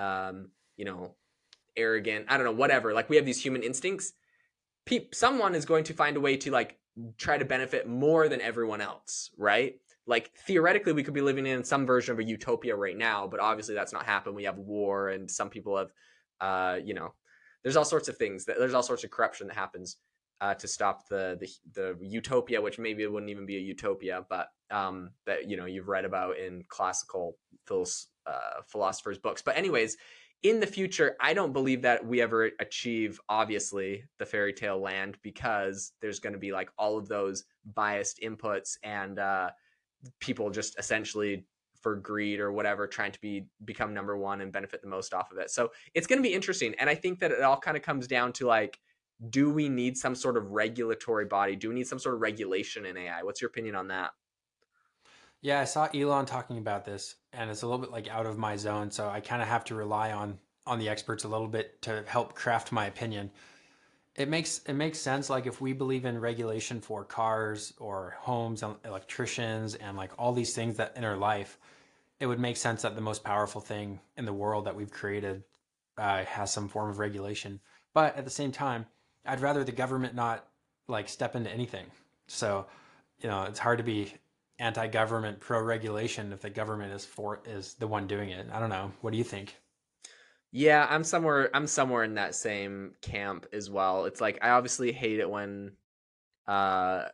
arrogant, I don't know, whatever. Like, we have these human instincts. Someone is going to find a way to like try to benefit more than everyone else, right? Like, theoretically, we could be living in some version of a utopia right now, but obviously that's not happened. We have war, and some people have, there's all sorts of things there's all sorts of corruption that happens to stop the utopia, which maybe it wouldn't even be a utopia, but that you've read about in classical philosophers' books. But anyways, in the future, I don't believe that we ever achieve, obviously, the fairy tale land, because there's going to be like all of those biased inputs and people just essentially for greed or whatever trying to become number one and benefit the most off of it. So it's going to be interesting, and I think that it all kind of comes down to like, do we need some sort of regulatory body? Do we need some sort of regulation in AI? What's your opinion on that? Yeah, I saw Elon talking about this, and it's a little bit like out of my zone, so I kind of have to rely on the experts a little bit to help craft my opinion. It makes sense, like if we believe in regulation for cars or homes and electricians and like all these things that in our life, it would make sense that the most powerful thing in the world that we've created has some form of regulation. But at the same time, I'd rather the government not like step into anything. So, it's hard to be anti-government, pro-regulation if the government is the one doing it. I don't know. What do you think? Yeah, I'm somewhere in that same camp as well. It's like, I obviously hate it when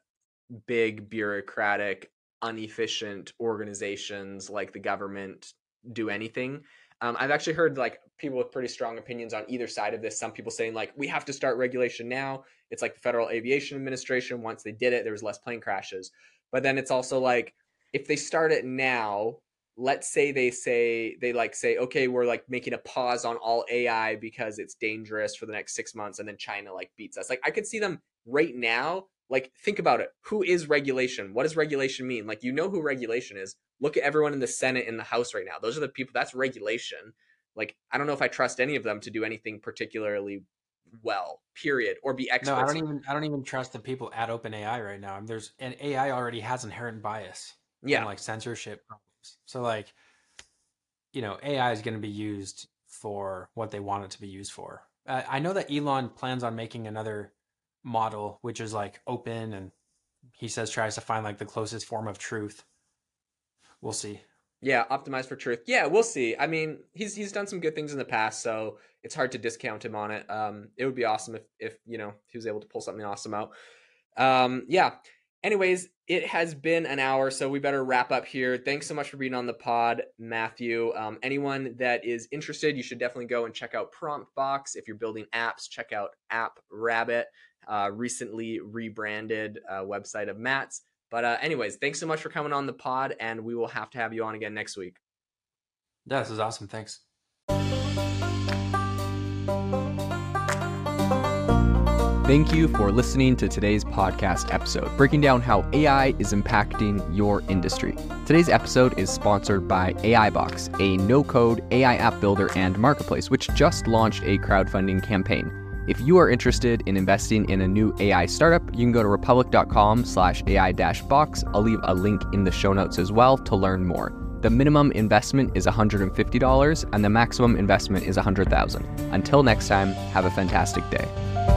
big bureaucratic, inefficient organizations like the government do anything. I've actually heard like people with pretty strong opinions on either side of this. Some people saying like, we have to start regulation now. It's like the Federal Aviation Administration. Once they did it, there was less plane crashes. But then it's also like, if they start it now, let's say they say, okay, we're like making a pause on all AI because it's dangerous for the next 6 months. And then China like beats us. Like I could see them right now. Like, think about it. Who is regulation? What does regulation mean? Like, you know who regulation is. Look at everyone in the Senate and the House right now. Those are the people. That's regulation. Like, I don't know if I trust any of them to do anything particularly well, period, or be experts. No, I don't even trust the people at OpenAI right now. And AI already has inherent bias. Yeah. And like censorship problems. So like, AI is going to be used for what they want it to be used for. I know that Elon plans on making another model, which is like open, and he says tries to find like the closest form of truth. We'll see. Yeah, optimized for truth. Yeah, we'll see. I mean, he's done some good things in the past, so it's hard to discount him on it. It would be awesome if he was able to pull something awesome out. Yeah. Anyways, it has been an hour, so we better wrap up here. Thanks so much for being on the pod, Matthew. Anyone that is interested, you should definitely go and check out PromptBox. If you're building apps, check out AppRabbit. Recently rebranded website of Matt's. But anyways, thanks so much for coming on the pod, and we will have to have you on again next week. Yeah, this is awesome. Thanks. Thank you for listening to today's podcast episode, breaking down how AI is impacting your industry. Today's episode is sponsored by AIbox, a no-code AI app builder and marketplace, which just launched a crowdfunding campaign. If you are interested in investing in a new AI startup, you can go to republic.com/AI-box. I'll leave a link in the show notes as well to learn more. The minimum investment is $150 and the maximum investment is $100,000. Until next time, have a fantastic day.